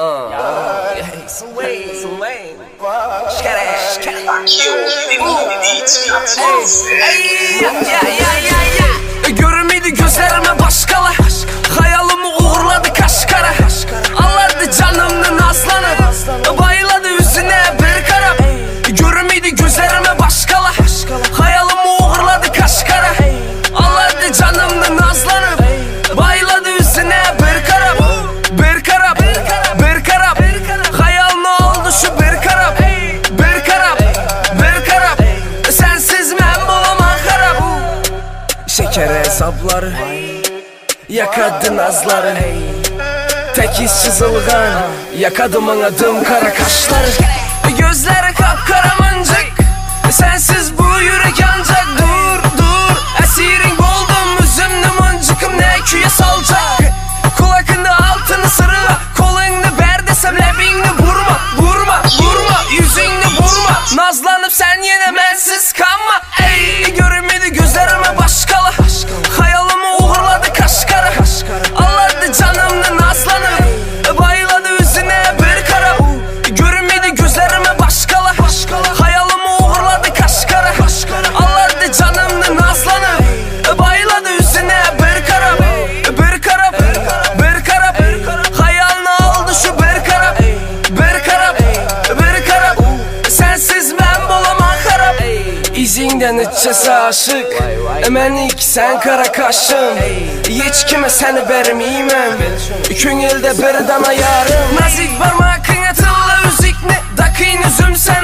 Görünmeydi gözlerime başkalar, hayalımı uğurladı Kaşkara. Anlardı canımın aslanı, bayıladı yüzüne bir kara. Görünmeydi gözlerime başkalar, hayalımı uğurladı Kaşkara. Anlardı canımın aslanı, bayıladı yüzüne bir kara. Bir kara, bir kara, hayal ne oldu şu bir kara. Bir kara, bir kara, sensiz ben bulamam harap. Şeker hesapları, yakadı nazları, tek iz çizilgan, yakadı bana dımkara kaşları. Gözleri kapkara mıncık, sensiz bu yürek ancak. Dur, dur, esirin oldum, üzümlü mıncıkım ne küye salacak. Kulakında altını sırıla, kolunu ber desem lebini vurma. Vurma, vurma, yüzünü vurma. Nazlanıp sen yine bensiz kanma. Ey, görünmedi gözlerime başkalı, hayalımı uğurladı Kaşkara. Anladı canımın aslanı, bayıladı yüzüne bir kara. Görünmedi gözlerime başkalı, hayalımı uğurladı Kaşkara. Anladı canımın aslanı, bayıladı yüzüne bir kara. Bir kara, bir kara, hayal ne oldu şu bir kara. Bir kara, bir kara, sensiz ben bulamam harap. İzinden iççesi aşık, emenik sen kara kaşım. Hiç kime seni vermeyemem, künelde bir dana yarım. Nazik parmakın atıllı üzük ne, dakın üzüm sen